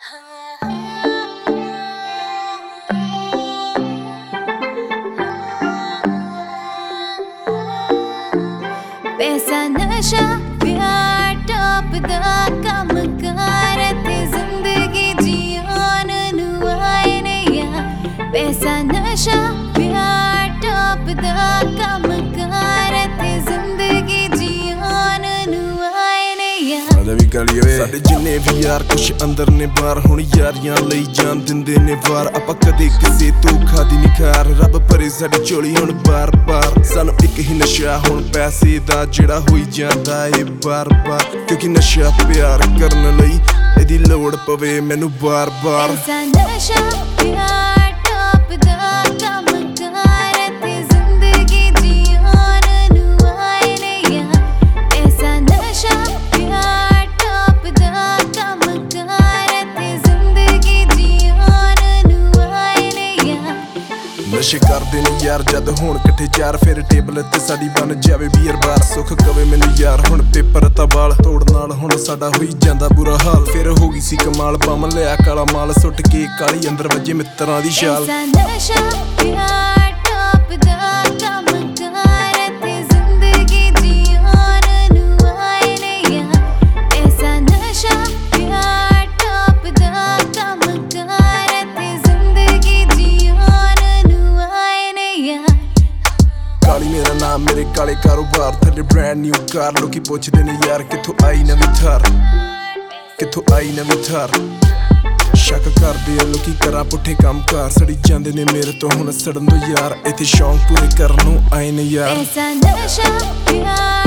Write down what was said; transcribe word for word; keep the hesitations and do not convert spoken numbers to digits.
पैसा नशा प्यार टॉप दा कम कर ते जिंदगी जियान नू आए नैया। पैसा नशा प्यार टॉप दा कम कर ते जिंदगी जियान नू आए नैया। साडे जिन्ने भी यार कुछ अंदर ने बाहर हुण यारियां लई जान दिंदे ने वार। आपां कदे किसे धोखा दी नी खार, रब भरे साडी झोली हुण बार बार। सानू इक ही नशा हुण पैसे दा जेड़ा होई जांदा ए बार बार, क्योंकि नशा प्यार करन लई एदी लोड़ पवे मैनू बार बार। पैसा नशा प्यार टॉप दा कम कर ते जिंदगी जियान नू आए नैया। पैसा नशा प्यार टॉप दा कम कर ते जिंदगी जियान नू आए नैया। नशे करदे ने यार जद होण कट्ठे चार, फिर टेबल ते साडी बन जावे बीयर बार। सुख कवे मैनू यार हुण पेपर ता बाल, तोड़ नाल हुण साडा होई जांदा बुरा हाल। फिर हो गई सी कमाल, बम लिया काला माल, सुट के काली अंदर वजे मित्रां दी शाल। पैसा नशा प्यार टॉप दा कम कर ते जिंदगी जियान नू आए नैया। पैसा नशा प्यार टॉप दा कम कर ते जिंदगी जियान नू आए नैया। काली मेरा नाम मेरे काले कारोबार, थल्ले ब्रांड न्यू कार। लोकी पुछदे ने यार कित्थों आई नवीं थार, कित्थों आई नवीं थार। शक करदे आ लोकी करा पुट्ठे काम कार, सड़ी जांदे ने मेरे तो हुण सड़न दो यार। इत्थे शौक पूरे करन नूं आए ने यार। पैसा नशा प्यार